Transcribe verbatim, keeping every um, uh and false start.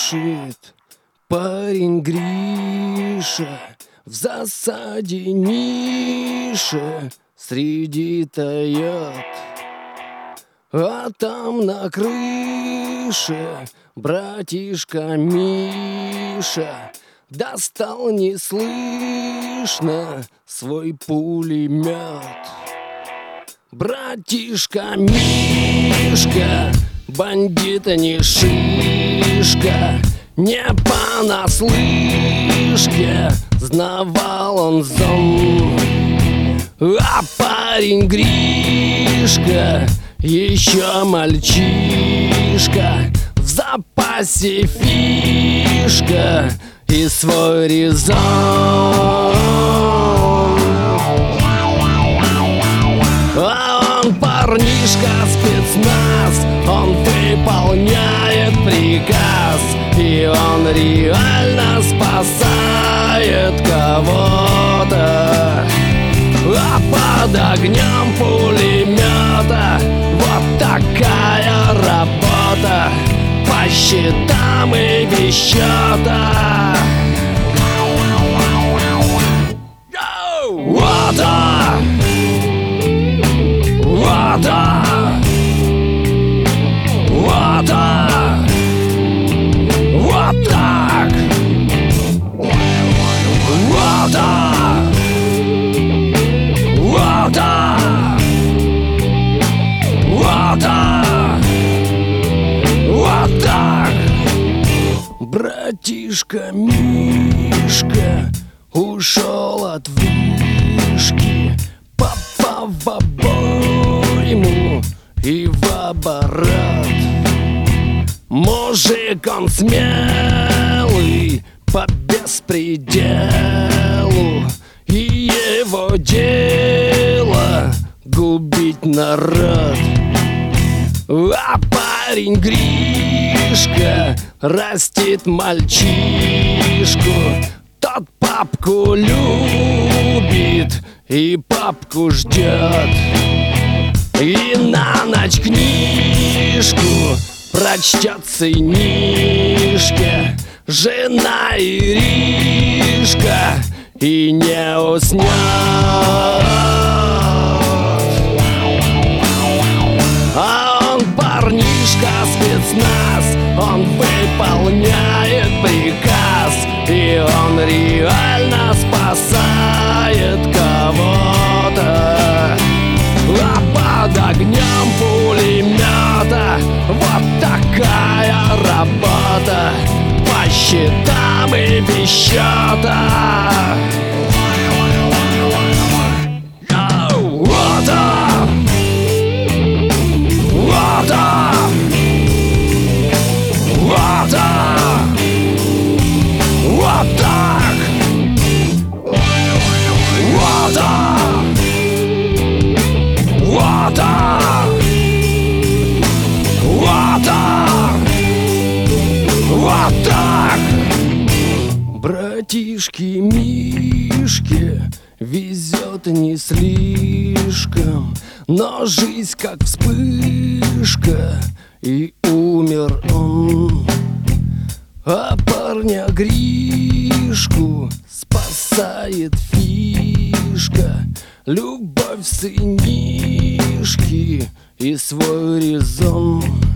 спешит парень Гриша в засаде нише среди таят. А там на крыше братишка Миша достал неслышно свой пулемет. Братишка Мишка, бандита не шишка, не понаслышке знавал он зон. А парень Гришка еще мальчишка, в запасе фишка и свой резон. А он парнишка спецназ, он выполняет приказ, и он реально спасает кого-то. А под огнем пулемета вот такая работа, по счетам и без счета. Вот он! Вот он! Вот он! Вот так! Вот он! Вот он! Вот он! Вот так! Братишка Мишка ушел от вышки, попав в обойму и в оборот. Мужик он смелый по беспределу, и его дело губить народ. А парень Гришка растит мальчишку, тот папку любит и папку ждет. И на ночь книжку прочтет сынишке жена Иришка и не уснет. А он парнишка спецназ, он выполняет приказ, и он реально спасает кого-то. А под огнем пулемета вот такая работа, по счетам и без счета. Вот он! Вот он! Вот он! Вот так! Вот он! Вот он! Вот он! Вот так! Братишке Мишке везет не слишком, но жизнь как вспышка, и умер он. А парня Гришку спасает фишка, любовь сынишки и свой резон.